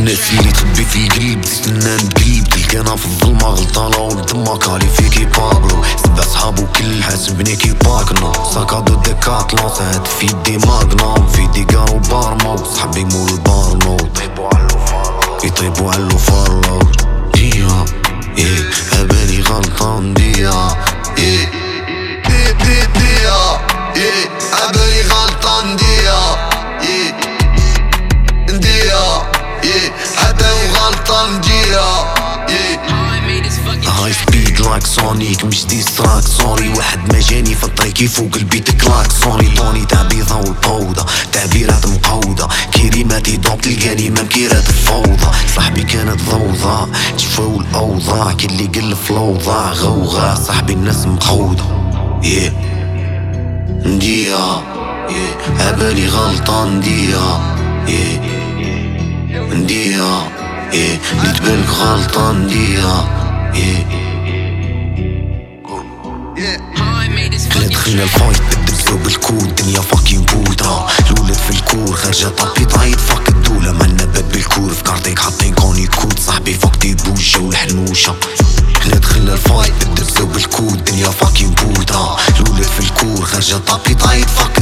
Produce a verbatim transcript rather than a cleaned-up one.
الناس اللي تخبي في القلب تستنى نتقلب، تلقانا في الظلمة غلطانة والدماك علي فيكي باكلو. سبع صحابو كل حاسبني كي باكنو، ساكادو ديكاتلون ساعد في يدي ماغنوم، في يدي كارو بارمو، صحابي مول البارنو يطيبو علو فارلو. ديا ايه عبالي غلطان ديا ايه دي دي ديا ايه عبالي غلطان ديا ايه ديا ايه حتى وغلطان ديا ايه هاي سبيد لايك سونيك مش ديستراك سوري، واحد ما جاني في الطريق يفوق البيت كلاك سوني. طوني تاع بيضا والبودة تعبيرات مقودة، كلماتي دوب تلقاني ممكيرات الفوضى. صاحبي كانت ضوضاء تشفاو الاوضاع، كي اللي قل في الاوضاع غوغا، صاحبي الناس مقودة yeah. ديا yeah. عبالي غلطان ديا yeah. ديا yeah. اللي تبانك غلطان ديا yeah. احنا دخلنا الفايت بدبسو بالكود، دنيا فاكين بودا الولد في الكور خارجة طابي طايد فاك الدولة، مالنا باب بالكور في كارتيك حاطين كوني كود، صاحبي فاك دي بوشة والحنوشة. احنا دخلنا الفايت بدبسو بالكود، دنيا فاكين بودا الولد في الكور خارجة طابي طايد فاك